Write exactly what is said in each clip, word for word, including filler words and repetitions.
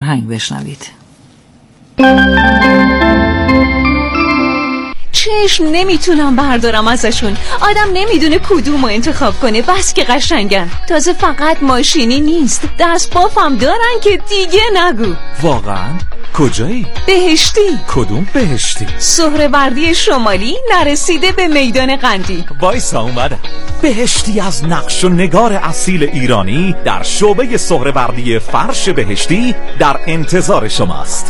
هنگ بشنوید. چشم نمیتونم بردارم ازشون. آدم نمیدونه کدوم رو انتخاب کنه. بس که قشنگن. تازه فقط ماشینی نیست، دست بافم دارن که دیگه نگو. واقعا؟ کجایی؟ بهشتی. کدوم بهشتی؟ سهروردی شمالی نرسیده به میدان قندی. وایسا اومدم. بهشتی از نقش و نگار اصیل ایرانی در شعبه سهروردی فرش بهشتی در انتظار شماست.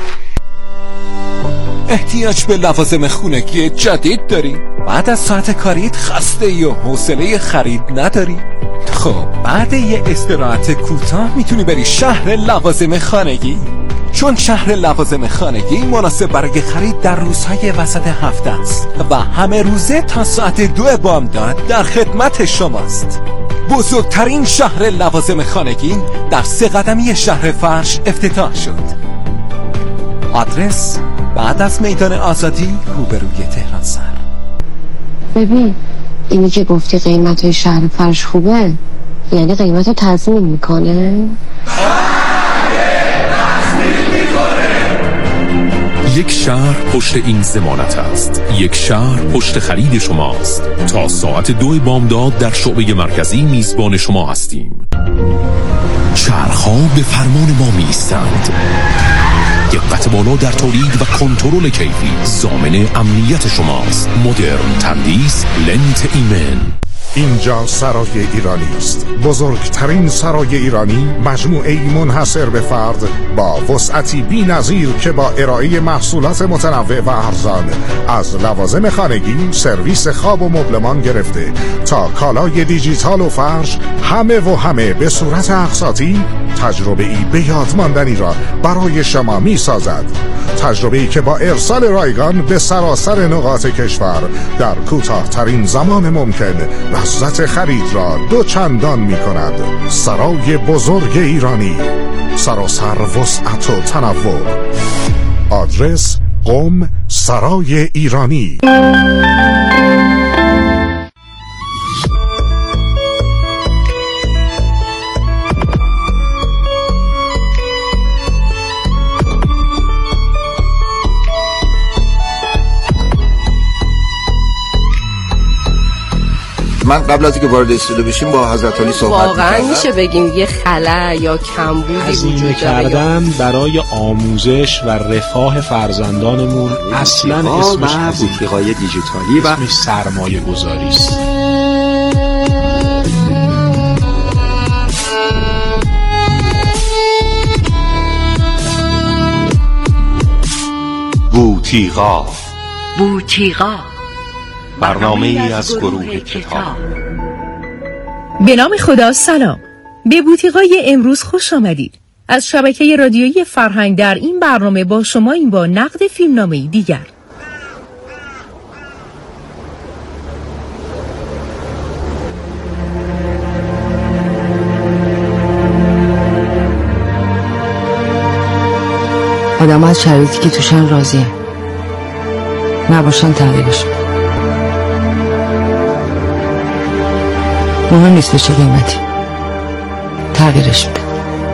احتیاج به لوازم خونگی جدید داری؟ بعد از ساعت کاریت خسته ای و حوصله خرید نداری؟ خب بعد یه استراحت کوتاه میتونی بری شهر لوازم خانگی، چون شهر لوازم خانگی مناسب برای خرید در روزهای وسط هفته است و همه روزه تا ساعت دو بامداد در خدمت شماست. بزرگترین شهر لوازم خانگی در سه قدمی شهر فرش افتتاح شد. آدرس بعد از میدان آزادی روبروی تهران سر. ببین اینی که گفتی قیمت شهر فرش خوبه، یعنی قیمت رو تضمین میکنه؟ یک شهر پشت این ضمانت است. یک شهر پشت خرید شماست. تا ساعت دو بامداد در شعبه مرکزی میزبان شما هستیم. شهرها به فرمان ما میستند. دقت بالا در تولید و کنترل کیفی ضامن امنیت شماست. مدرن تندیس لنت ایمن. اینجا سرای ایرانی است، بزرگترین سرای ایرانی، مجموعه‌ای منحصر به فرد با وسعتی بی‌نظیر که با ارائه محصولات متنوع و ارزان از لوازم خانگی، سرویس خواب و مبلمان گرفته تا کالای دیجیتال و فرش، همه و همه به صورت اقساطی تجربه‌ای به یاد ماندنی را برای شما می‌سازد. تجربه‌ای که با ارسال رایگان به سراسر نقاط کشور در کوتاه‌ترین زمان ممکن لذت خرید را دو چندان می کند. سرای بزرگ ایرانی، سراسر وسعت و تنوع. آدرس قم سرای ایرانی. من قبل از اینکه وارد استودیو بشیم با حضرت علی صحبت می‌کردم. واقعا میشه بگیم یه خلأ یا کمبودی وجود داره کردن برای آموزش و رفاه فرزندانمون اصلا اسمش بوتیقای دیجیتالی و اسمش سرمایه گذاری است. بوتیقا بوتیقا برنامه ای از گروه کتاب. به نام خدا سلام. به بوتیقای امروز خوش آمدید. از شبکه رادیویی فرهنگ در این برنامه با شما این با نقد فیلمنامه‌ای دیگر. آدم از شرایطی که توشن راضیه، نباشن تغییرش. مهم نیست به چه قیمتی، تغییرش بده.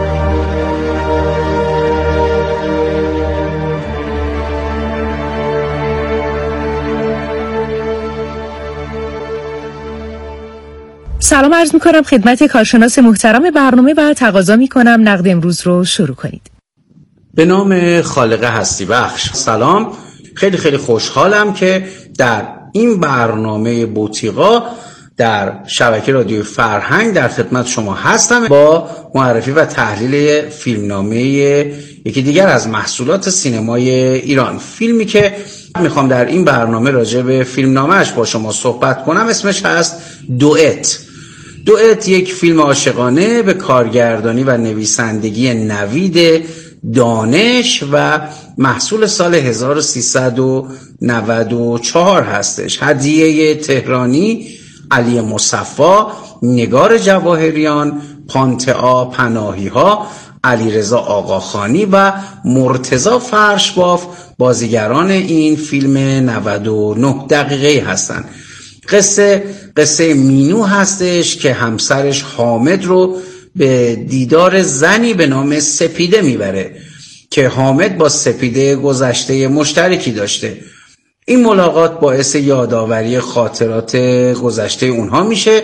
سلام عرض می کنم خدمت کارشناس محترم برنامه و تقاضا می کنم نقد امروز رو شروع کنید. به نام خالق هستی بخش. سلام، خیلی خیلی خوشحالم که در این برنامه بوتیقا در شبکه رادیو فرهنگ در خدمت شما هستم با معرفی و تحلیل فیلمنامه یکی دیگر از محصولات سینمای ایران. فیلمی که میخوام در این برنامه راجع به فیلمنامه‌اش با شما صحبت کنم اسمش هست دوئت. دوئت یک فیلم عاشقانه به کارگردانی و نویسندگی نوید دانش و محصول سال هزار و سیصد و نود و چهار هستش. هدیه تهرانی، علی مصفا، نگار جواهریان، پانتئا پناهی ها، علیرضا آقاخانی و مرتضی فرشباف بازیگران این فیلم نود و نه دقیقه هستند. قصه قصه مینو هستش که همسرش حامد رو به دیدار زنی به نام سپیده میبره که حامد با سپیده گذشته مشترکی داشته. این ملاقات باعث یادآوری خاطرات گذشته اونها میشه،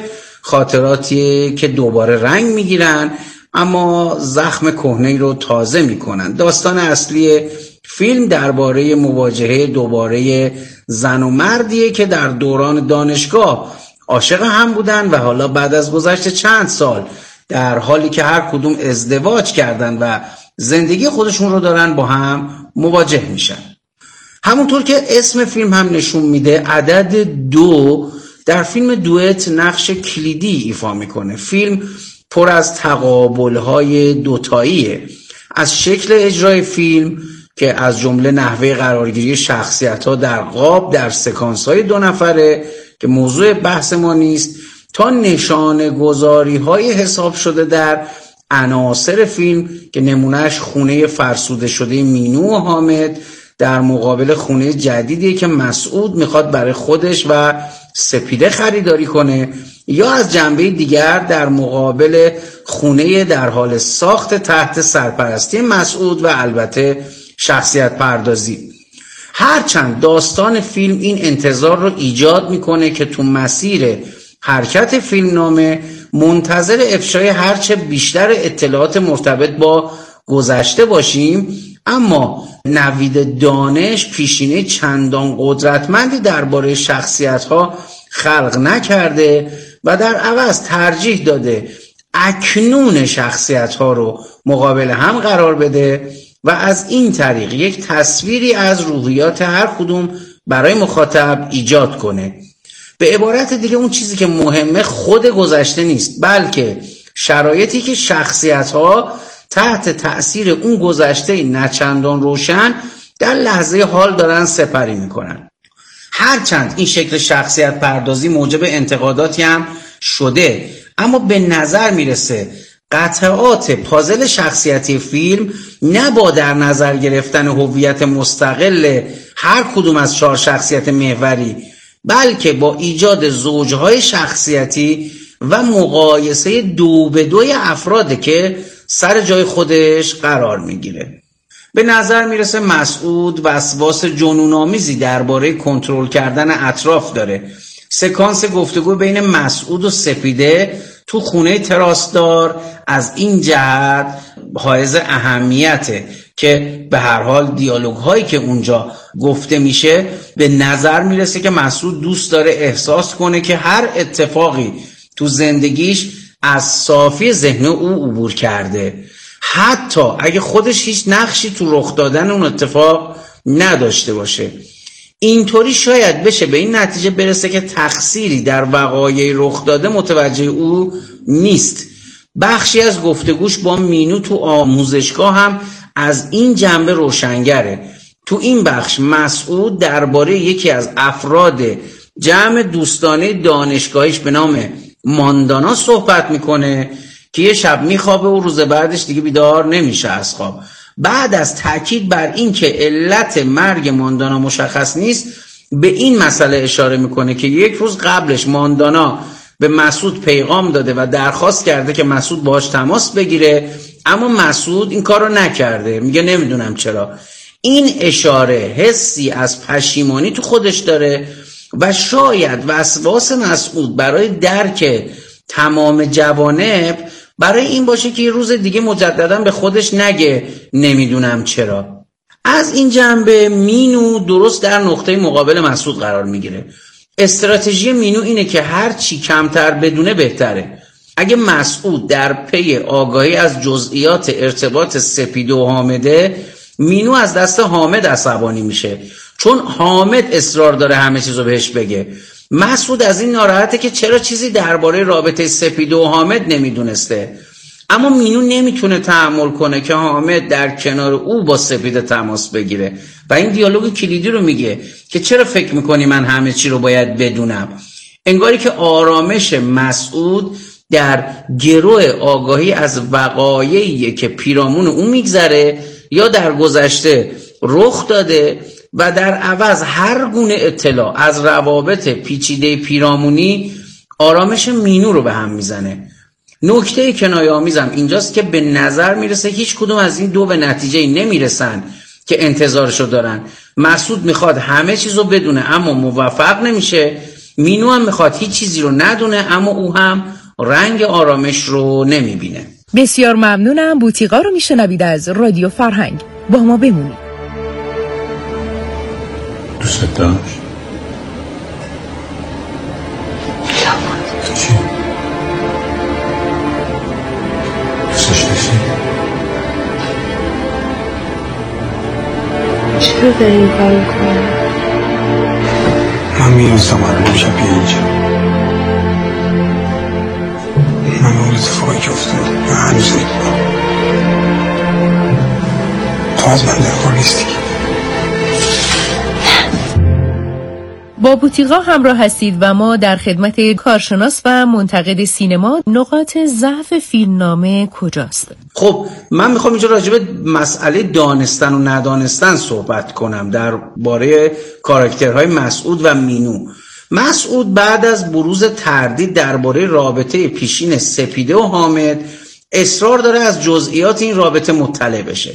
خاطراتی که دوباره رنگ میگیرن اما زخم کهنه‌ای رو تازه میکنن. داستان اصلی فیلم درباره مواجهه دوباره زن و مردیه که در دوران دانشگاه عاشق هم بودن و حالا بعد از گذشت چند سال در حالی که هر کدوم ازدواج کردن و زندگی خودشون رو دارن با هم مواجه میشن. همونطور که اسم فیلم هم نشون میده، عدد دو در فیلم دوئت نقش کلیدی ایفا میکنه. فیلم پر از تقابل‌های دوتاییه، از شکل اجرای فیلم که از جمله نحوه قرارگیری شخصیت‌ها در قاب در سکانس‌های دو نفره که موضوع بحث ما نیست، تا نشانه گذاری‌های حساب شده در عناصر فیلم که نمونهش خونه فرسوده شده مینو و حامد در مقابل خونه جدیدی که مسعود میخواد برای خودش و سپیده خریداری کنه، یا از جنبه دیگر در مقابل خونه در حال ساخت تحت سرپرستی مسعود و البته شخصیت پردازی. هرچند داستان فیلم این انتظار رو ایجاد میکنه که تو مسیر حرکت فیلمنامه منتظر افشای هرچه بیشتر اطلاعات مرتبط با گذشته باشیم، اما نوید دانش پیشینه چندان قدرتمندی درباره شخصیت‌ها خلق نکرده و در عوض ترجیح داده اکنون شخصیت‌ها رو مقابل هم قرار بده و از این طریق یک تصویری از روحیات هر کدوم برای مخاطب ایجاد کنه. به عبارت دیگه اون چیزی که مهمه خود گذشته نیست، بلکه شرایطی که شخصیت‌ها تحت تأثیر اون گذشته نچندان روشن در لحظه حال دارن سپری میکنن. هرچند این شکل شخصیت پردازی موجب انتقاداتی هم شده، اما به نظر میرسه قطعات پازل شخصیتی فیلم نه با در نظر گرفتن هویت مستقل هر کدوم از چهار شخصیت محوری، بلکه با ایجاد زوجهای شخصیتی و مقایسه دو به دوی افراده که سر جای خودش قرار میگیره. به نظر میرسه مسعود وسواس جنون‌آمیزی درباره کنترل کردن اطراف داره. سکانس گفتگو بین مسعود و سپیده تو خونه تراسدار از این جهت حائز اهمیته که به هر حال دیالوگ هایی که اونجا گفته میشه به نظر میرسه که مسعود دوست داره احساس کنه که هر اتفاقی تو زندگیش از صافی ذهن او عبور کرده، حتی اگه خودش هیچ نقشی تو رخ دادن اون اتفاق نداشته باشه. اینطوری شاید بشه به این نتیجه برسه که تقصیری در وقایع رخ داده متوجه او نیست. بخشی از گفتگوش با مینو تو آموزشگاه هم از این جنبه روشنگره. تو این بخش مسعود درباره یکی از افراد جمع دوستانه دانشگاهیش به نام ماندانا صحبت میکنه که یه شب میخوابه و روز بعدش دیگه بیدار نمیشه از خواب. بعد از تاکید بر این که علت مرگ ماندانا مشخص نیست، به این مسئله اشاره میکنه که یک روز قبلش ماندانا به مسعود پیغام داده و درخواست کرده که مسعود باهاش تماس بگیره، اما مسعود این کار رو نکرده، میگه نمیدونم چرا. این اشاره حسی از پشیمانی تو خودش داره و شاید وسواس مسعود برای درک تمام جوانب برای این باشه که یه روز دیگه مجددا به خودش نگه نمیدونم چرا. از این جنبه مینو درست در نقطه مقابل مسعود قرار میگیره. استراتژی مینو اینه که هر چی کمتر بدونه بهتره. اگه مسعود در پی آگاهی از جزئیات ارتباط سپیده و حامده، مینو از دست حامد عصبانی میشه چون حامد اصرار داره همه چیزو بهش بگه. مسعود از این ناراحته که چرا چیزی درباره رابطه سپیده و حامد نمیدونسته، اما مینو نمیتونه تحمل کنه که حامد در کنار او با سپیده تماس بگیره و این دیالوگ کلیدی رو میگه که چرا فکر میکنی من همه چی رو باید بدونم. انگاری که آرامش مسعود در گروه آگاهی از وقایعی که پیرامون او میگذره یا در گذشته رخ داده و در عوض هر گونه اطلاع از روابط پیچیده پیرامونی آرامش مینو رو به هم میزنه. نکته کنایه آمیزم اینجاست که به نظر میرسه هیچ کدوم از این دو به نتیجه نمیرسن که انتظارشو دارن. مسعود میخواد همه چیزو بدونه اما موفق نمیشه، مینو هم میخواد هیچ چیزی رو ندونه اما او هم رنگ آرامش رو نمیبینه. بسیار ممنونم. بوتیقا رو میشنوید از رادیو فرهنگ. با ما بمونید. دوست داشت؟ چی؟ دوستش داشتی؟ چرا داری این کار میکنی؟ من میرسم الان شب بیا اینجا. من اون اتفاقی که افتاد من هنوز نمیدونم. تو از من در کار نیستی. با بوتیقا همراه هستید و ما در خدمت کارشناس و منتقد سینما نقاط ضعف فیلمنامه کجاست؟ خب من میخوام اینجا راجع به مسئله دانستن و ندانستن صحبت کنم درباره کاراکترهای مسعود و مینو. مسعود بعد از بروز تردید درباره رابطه پیشین سپیده و حامد اصرار داره از جزئیات این رابطه مطلع بشه.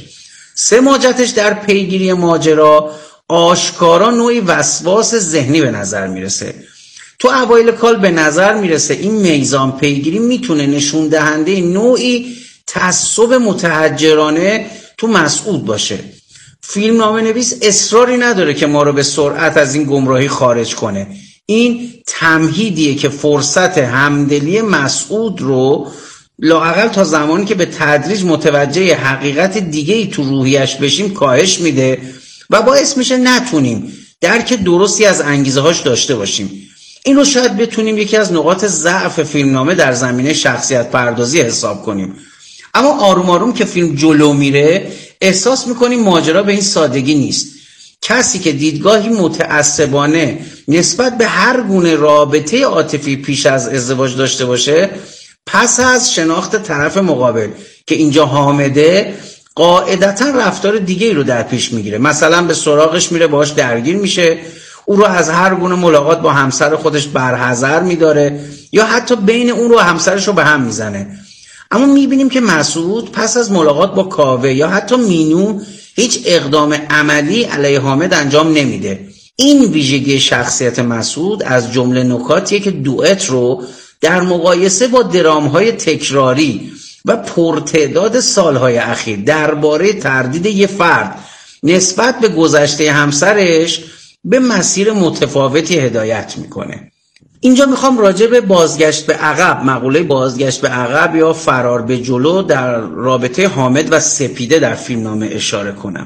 سماجتش در پیگیری ماجرا آشکارا نوعی وسواس ذهنی به نظر میرسه. تو اوایل کال به نظر میرسه این میزان پیگیری میتونه نشون دهنده نوعی تعصب متحجرانه تو مسعود باشه. فیلمنامه نویس اصراری نداره که ما رو به سرعت از این گمراهی خارج کنه. این تمهیدیه که فرصت همدلی مسعود رو لااقل تا زمانی که به تدریج متوجه حقیقت دیگه‌ای تو روحیش بشیم کاهش میده و باعث میشه نتونیم درک درستی از انگیزه هاش داشته باشیم. این رو شاید بتونیم یکی از نقاط ضعف فیلمنامه در زمینه شخصیت پردازی حساب کنیم. اما آروم آروم که فیلم جلو میره احساس میکنیم ماجرا به این سادگی نیست. کسی که دیدگاهی متعصبانه نسبت به هر گونه رابطه عاطفی پیش از ازدواج داشته باشه، پس از شناخت طرف مقابل که اینجا حامده قاعدتا رفتار دیگه رو در پیش میگیره. مثلا به سراغش میره، باهاش درگیر میشه، او رو از هر گونه ملاقات با همسر خودش برحذر میداره یا حتی بین اون رو همسرش رو به هم میزنه. اما میبینیم که مسعود پس از ملاقات با کاوه یا حتی مینو هیچ اقدام عملی علیه حامد انجام نمیده. این ویژگی شخصیت مسعود از جمله نکاتیه که دوئت رو در مقایسه با درام‌های تکراری و پرتعداد سالهای اخیر درباره تردید یه فرد نسبت به گذشته همسرش به مسیر متفاوتی هدایت میکنه. اینجا میخوام راجع به بازگشت به عقب، مقوله بازگشت به عقب یا فرار به جلو در رابطه حامد و سپیده در فیلمنامه اشاره کنم.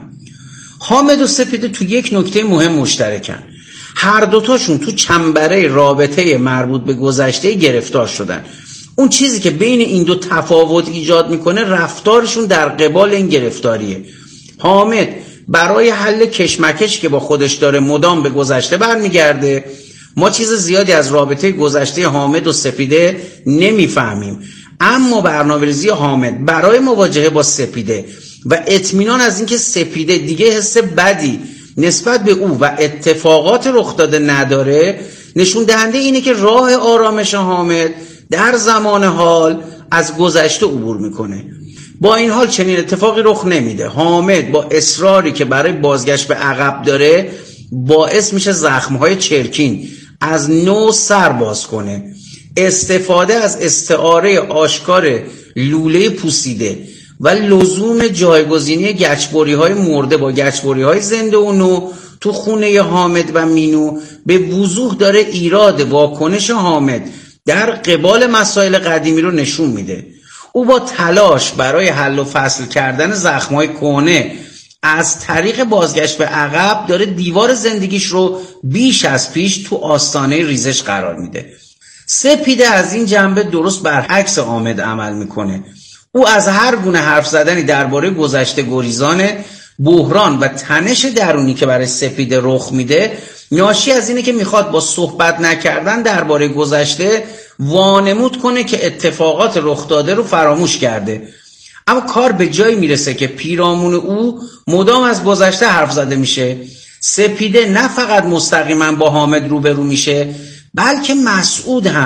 حامد و سپیده تو یک نکته مهم مشترکن. هر دوتاشون تو چنبره رابطه مربوط به گذشته گرفتار شدن. اون چیزی که بین این دو تفاوت ایجاد میکنه رفتارشون در قبال این گرفتاریه. حامد برای حل کشمکش که با خودش داره مدام به گذشته برمیگرده. ما چیز زیادی از رابطه گذشته حامد و سپیده نمیفهمیم، اما برنامه‌ریزی حامد برای مواجهه با سپیده و اطمینان از اینکه سپیده دیگه حس بدی نسبت به او و اتفاقات رخ داده نداره نشون دهنده اینه که راه آرامش حامد در زمان حال از گذشته عبور میکنه. با این حال چنین اتفاقی رخ نمیده. حامد با اصراری که برای بازگشت به عقب داره باعث میشه زخمهای چرکین از نو سر باز کنه. استفاده از استعاره آشکار لوله پوسیده و لزوم جایگزینی گچبری های مرده با گچبری های زنده و نو تو خونه حامد و مینو به وضوح داره ایراد واکنش حامد در قبال مسائل قدیمی رو نشون میده. او با تلاش برای حل و فصل کردن زخم‌های کهنه از طریق بازگشت به عقب داره دیوار زندگیش رو بیش از پیش تو آستانه ریزش قرار میده. سپیده از این جنبه درست برعکس حامد عمل میکنه. او از هر گونه حرف زدنی درباره گذشته گریزانه. بحران و تنش درونی که برای سپیده رخ میده ناشی از اینه که میخواد با صحبت نکردن درباره گذشته وانمود کنه که اتفاقات رخ داده رو فراموش کرده. اما کار به جایی میرسه که پیرامون او مدام از گذشته حرف زده میشه. سپیده نه فقط مستقیما با حامد روبرو میشه، بلکه مسعود هم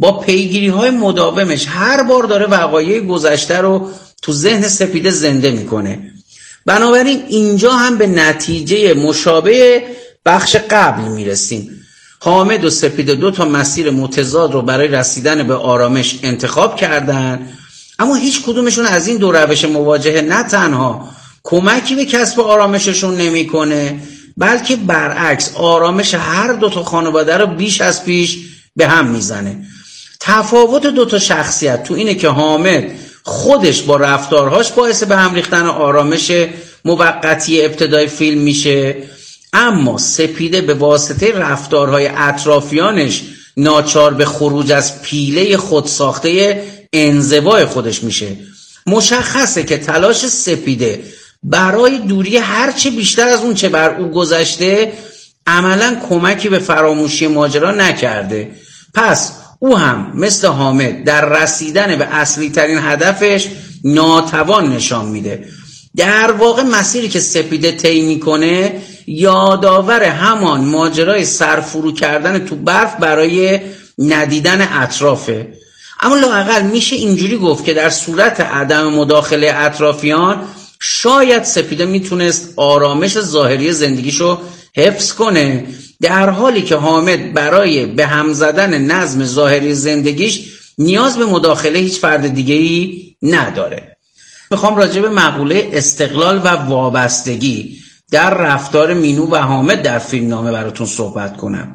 با پیگیری های مداومش هر بار داره وقایع گذشته رو تو ذهن سپیده زنده میکنه. بنابراین اینجا هم به نتیجه مشابه بخش قبل میرسیم. حامد و سپیده دو تا مسیر متضاد رو برای رسیدن به آرامش انتخاب کردن، اما هیچ کدومشون از این دو روش مواجهه نه تنها کمکی به کسب آرامششون نمیکنه، بلکه برعکس آرامش هر دو تا خانواده رو بیش از پیش به هم میزنه. تفاوت دو تا شخصیت تو اینه که حامد خودش با رفتارهاش باعث به هم ریختن آرامش موقتی ابتدای فیلم میشه، اما سپیده به واسطه رفتارهای اطرافیانش ناچار به خروج از پیله خودساخته انزوای خودش میشه. مشخصه که تلاش سپیده برای دوری هرچه بیشتر از اون چه بر او گذشته عملاً کمکی به فراموشی ماجرا نکرده. پس او هم مثل حامد در رسیدن به اصلی ترین هدفش ناتوان نشان میده. در واقع مسیری که سپیده طی میکنه یادآور همان ماجرای سرفرو کردن تو برف برای ندیدن اطرافه. اما لااقل میشه اینجوری گفت که در صورت عدم مداخله اطرافیان شاید سپیده میتونست آرامش ظاهری زندگیشو حفظ کنه، در حالی که حامد برای به هم زدن نظم ظاهری زندگیش نیاز به مداخله هیچ فرد دیگه‌ای نداره. میخوام راجع به مقوله استقلال و وابستگی در رفتار مینو و حامد در فیلمنامه براتون صحبت کنم.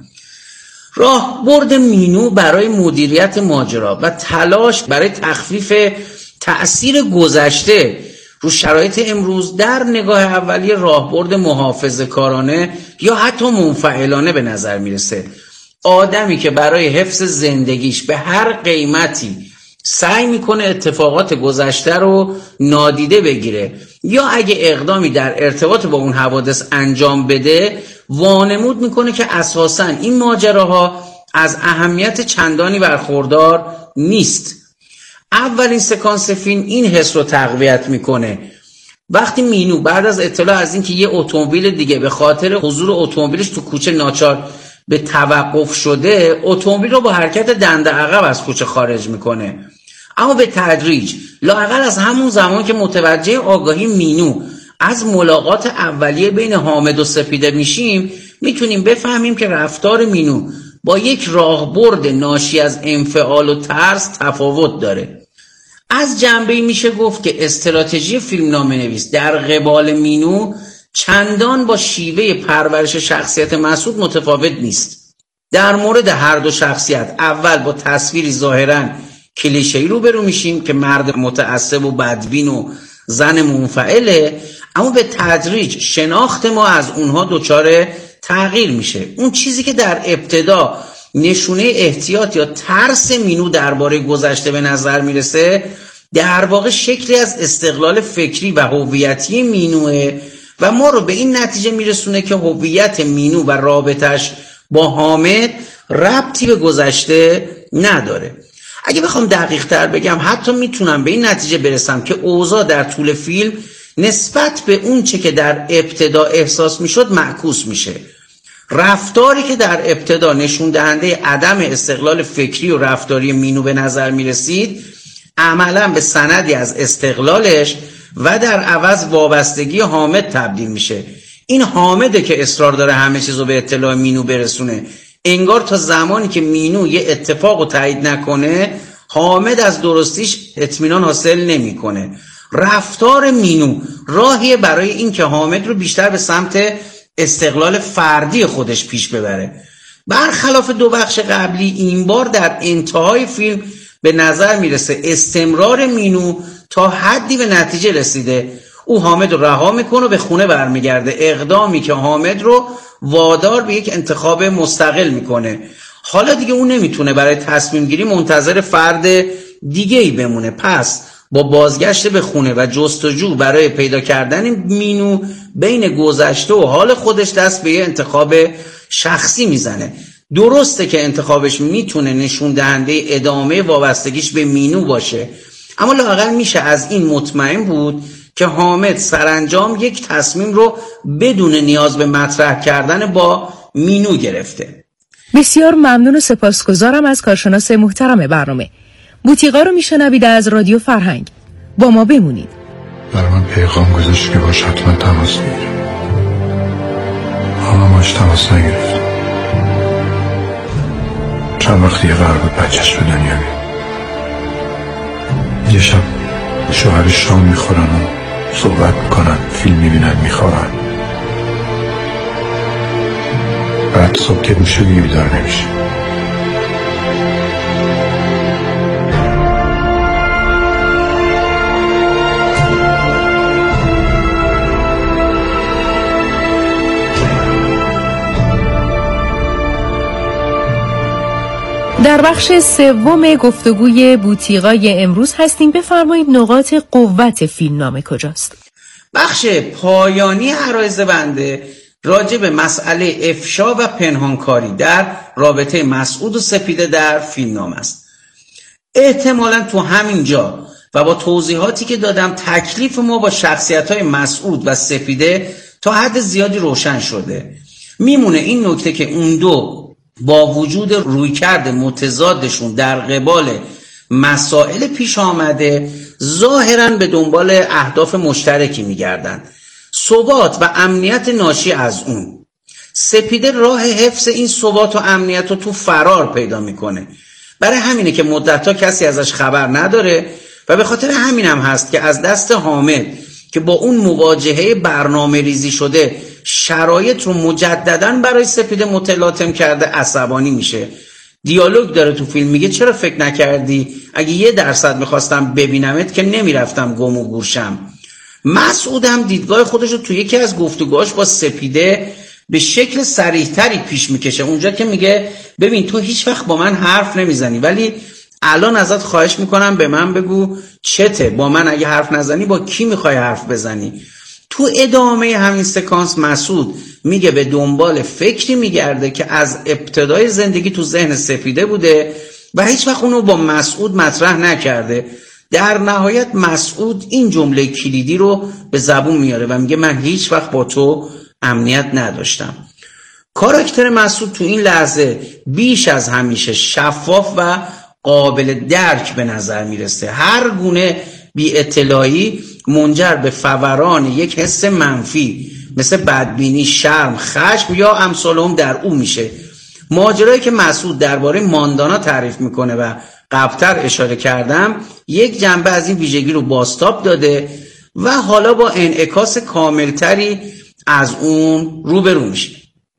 راهبرد مینو برای مدیریت ماجرا و تلاش برای تخفیف تأثیر گذشته رو شرایط امروز در نگاه اولیه راهبرد محافظه‌کارانه یا حتی منفعلانه به نظر میرسه. آدمی که برای حفظ زندگیش به هر قیمتی سعی میکنه اتفاقات گذشته رو نادیده بگیره یا اگه اقدامی در ارتباط با اون حوادث انجام بده وانمود میکنه که اساساً این ماجراها از اهمیت چندانی برخوردار نیست. اولین سکانس فیلم این حس رو تقویت میکنه. وقتی مینو بعد از اطلاع از اینکه یه اتومبیل دیگه به خاطر حضور اتومبیلش تو کوچه ناچار به توقف شده، اتومبیل رو با حرکت دنده عقب از کوچه خارج میکنه. اما به تدریج لااقل از همون زمان که متوجه آگاهی مینو از ملاقات اولیه بین حامد و سپیده میشیم میتونیم بفهمیم که رفتار مینو با یک راهبرد ناشی از انفعال و ترس تفاوت داره. از جنبه‌ای میشه گفت که استراتژی فیلمنامه نویس در قبال مینو چندان با شیوه پرورش شخصیت مسعود متفاوت نیست. در مورد هر دو شخصیت اول با تصویری ظاهراً کلیشه‌ای روبرو میشیم که مرد متعصب و بدبین و زن منفعله، اما به تدریج شناخت ما از اونها دچار تغییر میشه. اون چیزی که در ابتدا نشونه احتیاط یا ترس مینو درباره گذشته به نظر میرسه در واقع شکلی از استقلال فکری و هویتی مینوه و ما رو به این نتیجه میرسونه که هویت مینو و رابطش با حامد ربطی به گذشته نداره. اگه بخوام دقیق تر بگم حتی میتونم به این نتیجه برسم که اوضاع در طول فیلم نسبت به اون چه که در ابتدا احساس میشد معکوس میشه. رفتاری که در ابتدا نشون دهنده عدم استقلال فکری و رفتاری مینو به نظر میرسید عملا به سندی از استقلالش و در عوض وابستگی حامد تبدیل میشه. این حامده که اصرار داره همه چیزو به اطلاع مینو برسونه. انگار تا زمانی که مینو یه اتفاقو تایید نکنه حامد از درستیش اطمینان حاصل نمیکنه. رفتار مینو راهیه برای این که حامد رو بیشتر به سمت استقلال فردی خودش پیش ببره. برخلاف دو بخش قبلی این بار در انتهای فیلم به نظر میرسه استمرار مینو تا حدی به نتیجه رسیده. او حامد رو رها میکنه و به خونه برمیگرده، اقدامی که حامد رو وادار به یک انتخاب مستقل میکنه. حالا دیگه اون نمیتونه برای تصمیم گیری منتظر فرد دیگه‌ای بمونه. پس با بازگشت به خونه و جستجو برای پیدا کردن مینو بین گذشته و حال خودش دست به یه انتخاب شخصی میزنه. درسته که انتخابش میتونه نشون دهنده ادامه وابستگیش به مینو باشه، اما لااقل میشه از این مطمئن بود که حامد سرانجام یک تصمیم رو بدون نیاز به مطرح کردن با مینو گرفته. بسیار ممنون و سپاسگزارم از کارشناس محترم برنامه. بوتیقا رو میشنوید از رادیو فرهنگ. با ما بمونید. برای من پیغام گذاشت که باش حتما تماس بگیرم. حالا باش تماس نگرفت. چند وقت دیگه قرار بود بچهش به دنیا بیاد. یه شب شوهر شام میخورن و صحبت میکنن، فیلم میبینن، میخورن. بعد صبح که میشه دیگه بیدار نمیشه. در بخش سوم گفتگوی بوتیقای امروز هستیم. بفرمایید نقاط قوت فیلمنامه کجاست؟ بخش پایانی عرایض بنده راجع به مسئله افشا و پنهانکاری در رابطه مسعود و سپیده در فیلمنامه است. احتمالاً تو همین جا و با توضیحاتی که دادم تکلیف ما با شخصیت‌های مسعود و سپیده تا حد زیادی روشن شده. میمونه این نکته که اون دو با وجود رویکرد متضادشون در قبال مسائل پیش آمده ظاهراً به دنبال اهداف مشترکی میگردن. ثبات و امنیت ناشی از اون. سپیده راه حفظ این ثبات و امنیت رو تو فرار پیدا میکنه. برای همینه که مدت‌ها کسی ازش خبر نداره و به خاطر همین هم هست که از دست حامد که با اون مواجهه برنامه ریزی شده شرایط رو مجدداً برای سپیده متلاطم کرده عصبانی میشه. دیالوگ داره تو فیلم، میگه چرا فکر نکردی اگه یه درصد میخواستم ببینمت که نمیرفتم گم و گورشم. مسعود هم دیدگاه خودش رو تو یکی از گفتگوهاش با سپیده به شکل صریح‌تری پیش میکشه. اونجا که میگه ببین تو هیچ وقت با من حرف نمیزنی ولی الان ازت خواهش میکنم به من بگو چته، با من اگه حرف نزنی با کی میخوای حرف بزنی. تو ادامه همین سکانس مسعود میگه به دنبال فکری میگرده که از ابتدای زندگی تو ذهن سپیده بوده و هیچ وقت اونو با مسعود مطرح نکرده. در نهایت مسعود این جمله کلیدی رو به زبون میاره و میگه من هیچ وقت با تو امنیت نداشتم. کاراکتر مسعود تو این لحظه بیش از همیشه شفاف و قابل درک به نظر میرسه. هر گونه بی اطلاعی منجر به فوران یک حس منفی مثل بدبینی، شرم، خشم یا امثالهم در او میشه. ماجرایی که مسعود درباره ماندانا تعریف میکنه و قبلتر اشاره کردم یک جنبه از این ویژگی رو بازتاب داده و حالا با انعکاس کاملتری از اون روبرو میشه.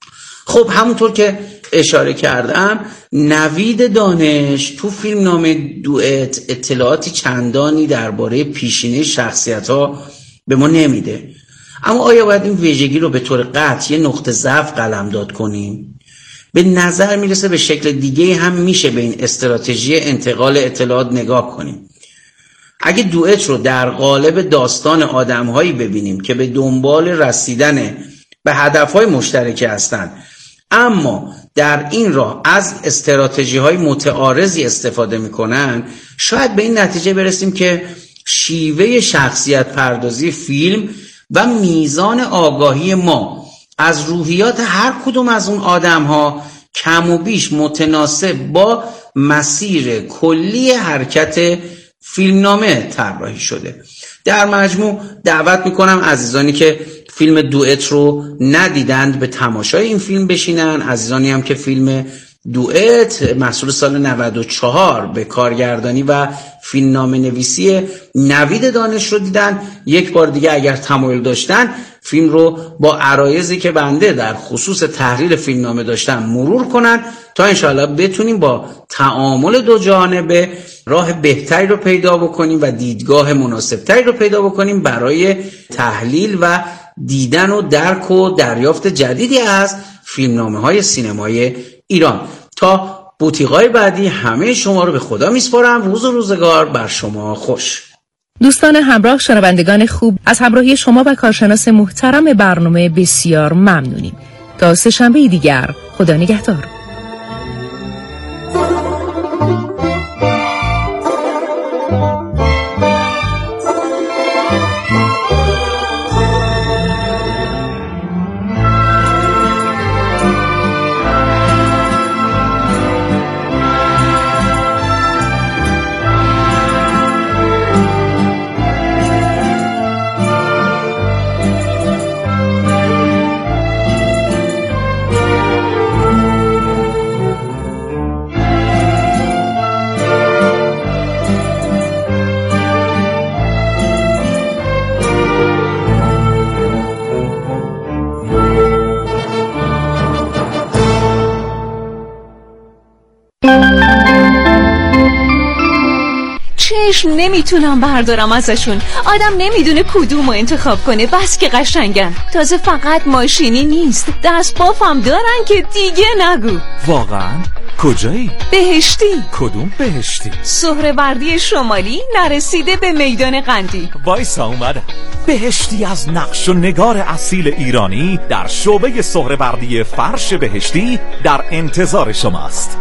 خب همونطور که اشاره کردم نوید دانش تو فیلم نام دوئت اطلاعاتی چندانی درباره پیشینه شخصیت‌ها به ما نمیده. اما آیا باید این ویژگی رو به طور قطع یه نقطه ضعف قلمداد کنیم؟ به نظر میرسه به شکل دیگه هم میشه به این استراتژی انتقال اطلاعات نگاه کنیم. اگه دوئت رو در قالب داستان آدم‌هایی ببینیم که به دنبال رسیدن به هدف‌های مشترکی هستند اما در این راه از استراتژی‌های متعارضی استفاده می‌کنن، شاید به این نتیجه برسیم که شیوه شخصیت پردازی فیلم و میزان آگاهی ما از روحیات هر کدوم از اون آدم‌ها کم و بیش متناسب با مسیر کلی حرکت فیلمنامه طراحی شده. در مجموع دعوت میکنم عزیزانی که فیلم دوئت رو ندیدند به تماشای این فیلم بشینن. عزیزانی هم که فیلم دوئت محصول سال نود و چهار به کارگردانی و فیلمنامه نویسی نوید دانش رو دیدن، یک بار دیگه اگر تمایل داشتن فیلم رو با عرایضی که بنده در خصوص تحلیل فیلمنامه داشتم مرور کنن تا انشاءالله بتونیم با تعامل دو جانبه راه بهتری رو پیدا بکنیم و دیدگاه مناسبتری رو پیدا بکنیم برای تحلیل و دیدن و درک و دریافت جدیدی از فیلمنامه های سینمای ایران. تا بوتیقای بعدی همه شما رو به خدا میسپارم. روز و روزگار بر شما خوش. دوستان همراه، شنوندگان خوب، از همراهی شما و کارشناس محترم برنامه بسیار ممنونیم. تا سه شنبه دیگر، خدا نگهدار. چشم نمیتونم بردارم ازشون. آدم نمیدونه کدومو انتخاب کنه، بس که قشنگن. تازه فقط ماشینی نیست، دست بافم دارن که دیگه نگو. واقعا؟ کجایی؟ بهشتی. کدوم بهشتی؟ سهروردی شمالی نرسیده به میدان قندی. وایسا اومدم. بهشتی از نقش و نگار اصیل ایرانی در شعبه سهروردی فرش بهشتی در انتظار شماست.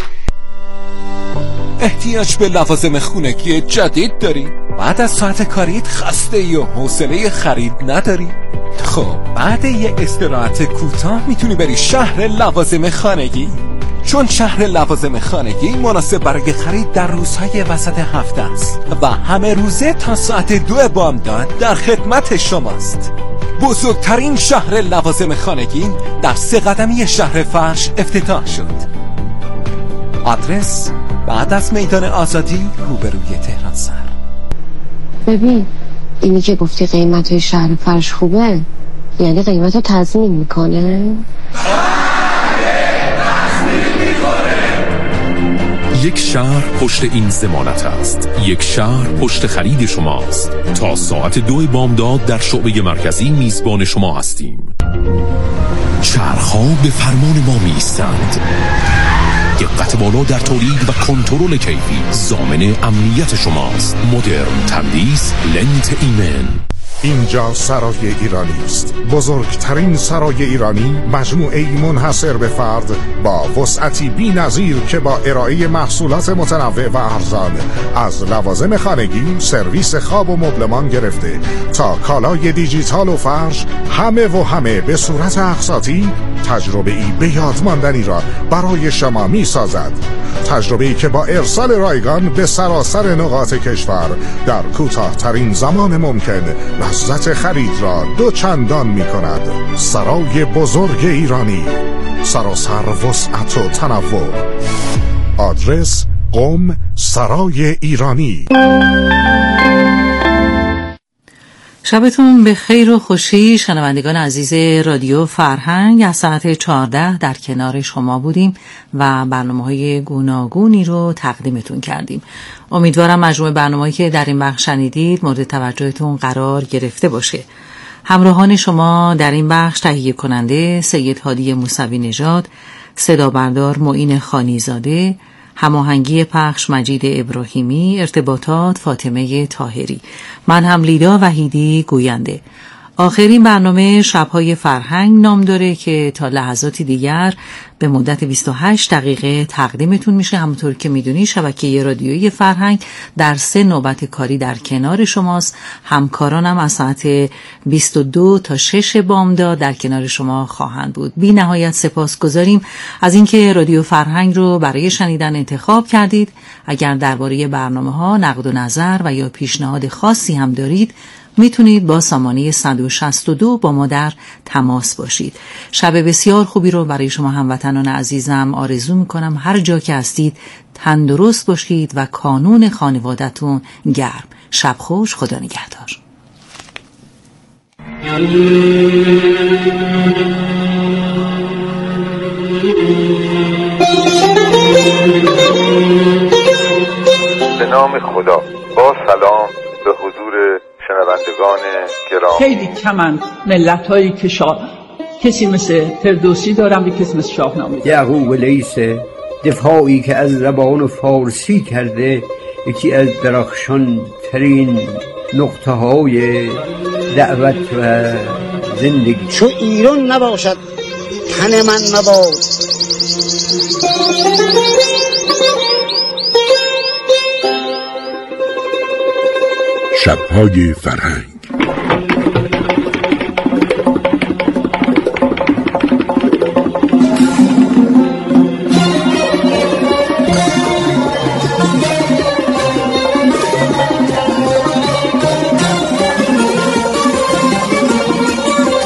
احتیاج به لوازم خونگی جدید داری؟ بعد از ساعت کاریت خسته یا حوصله خرید نداری؟ خب بعد یه استراحت کوتاه میتونی بری شهر لوازم خانگی، چون شهر لوازم خانگی مناسب برای خرید در روزهای وسط هفته است و همه روزه تا ساعت دو بامداد در خدمت شماست. بزرگترین شهر لوازم خانگی در سه قدمی شهر فرش افتتاح شد. آدرس بعد از میدان آزادی روبروی تهران سر. ببین اینی که گفتی قیمت شهر فرش خوبه، یعنی قیمت رو تضمین میکنه؟ یک شهر پشت این ضمانت است. یک شهر پشت خرید شماست. تا ساعت دو بامداد در شعبه مرکزی میزبان شما هستیم. شهرها به فرمان ما میستند. دقت بالا در تولید و کنترل کیفی ضامن امنیت شماست. مدرن تندیس لنت ایمن. اینجا سرای ایرانی است، بزرگترین سرای ایرانی، مجموعه‌ای منحصر به فرد با وسعتی بی‌نظیر که با ارائه محصولات متنوع و ارزان از لوازم خانگی، سرویس خواب و مبلمان گرفته تا کالای دیجیتال و فرش، همه و همه به صورت اقساطی تجربه‌ای به یاد ماندنی را برای شما می‌سازد. تجربه‌ای که با ارسال رایگان به سراسر نقاط کشور در کوتاه‌ترین زمان ممکن لذت خرید را دو چندان می کند. سرای بزرگ ایرانی، سراسر وسعت و تنوع. آدرس قم سرای ایرانی. شبتون به خیر و خوشی شنوندگان عزیز رادیو فرهنگ. از ساعت چهارده در کنار شما بودیم و برنامه‌های گوناگونی رو تقدیمتون کردیم. امیدوارم مجموع برنامه‌ای که در این بخش شنیدید مورد توجهتون قرار گرفته باشه. همراهان شما در این بخش تهیه کننده سید هادی موسوی نژاد، صدا بردار معین خانیزاده، هماهنگی پخش مجید ابراهیمی، ارتباطات فاطمه طاهری، من هم لیدا وحیدی گوینده. آخرین برنامه شب‌های فرهنگ نام داره که تا لحظاتی دیگر به مدت بیست و هشت دقیقه تقدیمتون میشه. همونطور که میدونی شبکه رادیویی فرهنگ در سه نوبت کاری در کنار شماست. همکارانم از ساعت بیست و دو تا شش بامداد در کنار شما خواهند بود. بی نهایت سپاسگزاریم از اینکه رادیو فرهنگ رو برای شنیدن انتخاب کردید. اگر درباره برنامه‌ها نقد و نظر و یا پیشنهاد خاصی هم دارید میتونید با سامانه صد و شصت و دو با ما در تماس باشید. شب بسیار خوبی رو برای شما هموطنان عزیزم آرزو میکنم. هر جا که هستید تندرست باشید و کانون خانوادتون گرم. شب خوش، خدا نگهدار. به نام خدا. با سلام به حضور شنوندگان گرامی. خیلی کمند ملت هایی که شاه کسی مثل فردوسی دارم و کسی مثل شاهنامه. یعقوب لیسه دفاعی که از زبان فارسی کرده یکی از درخشان ترین نقطه های دعوت و زندگی. چو ایران نباشد تن من مباد. شب‌های فرهنگ.